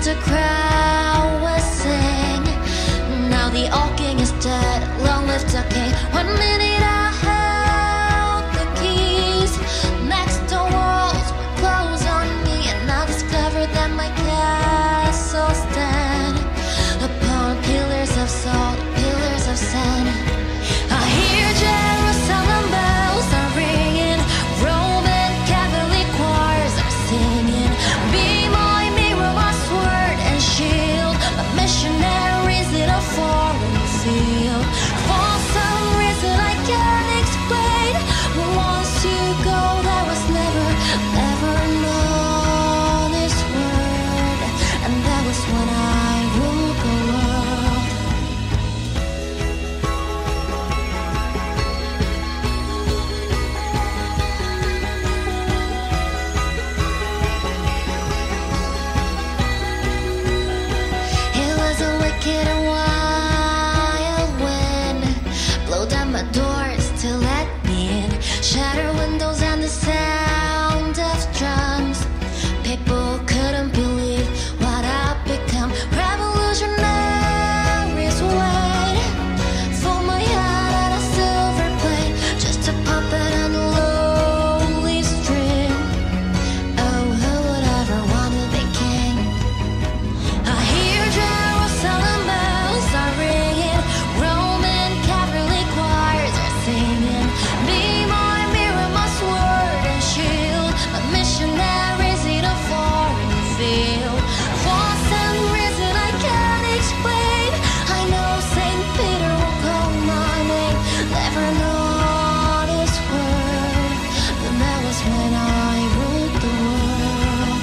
the crowd will sing. Now the old king is dead, long live the king. 1 minute I held the keys, next the walls were closed on me, and I discovered that my castle stand upon pillars of salt, pillars of sand. I hear Jerusalem bells are ringing, Roman Catholic choirs are singing. Be my mirror, my sword and shield, my missionaries in a foreign field. For some reason I can't explain, once you go there was never, never known this word, and that was when I ruled the world. It was a wicked and wild wind, blow down my doors to let me in, shatter windows and the sound of drums. People couldn't believe what I'd become. Revolutionaries wait for my head on a silver plate, just a puppet on a lowly string. Oh, who would ever want to be king? I hear Jerusalem bells are ringing, Roman Catholic choirs are singing. Be my mirror, my sword and shield, my missionaries in a foreign field. For some reason I can't explain, I know Saint Peter will call my name. Never know this word, but that was when I ruled the world.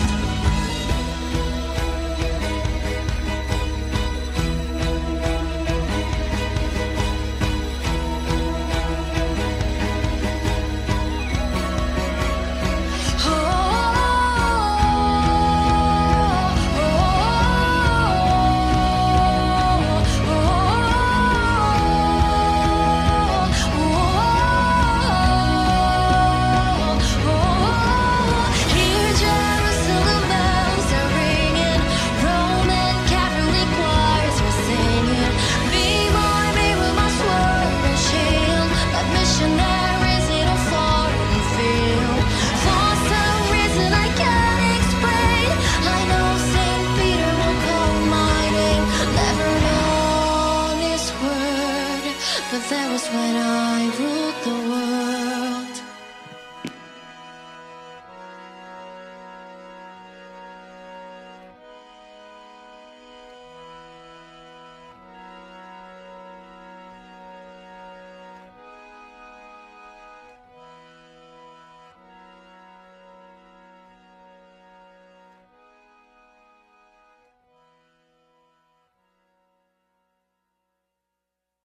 Here Jerusalem bells are ringing, Roman Catholic choirs are singing. Be my mirror, my sword and shield, my missionaries in a foreign field. For some reason I can't explain, I know Saint Peter will call my name. Never known this word, but that was when I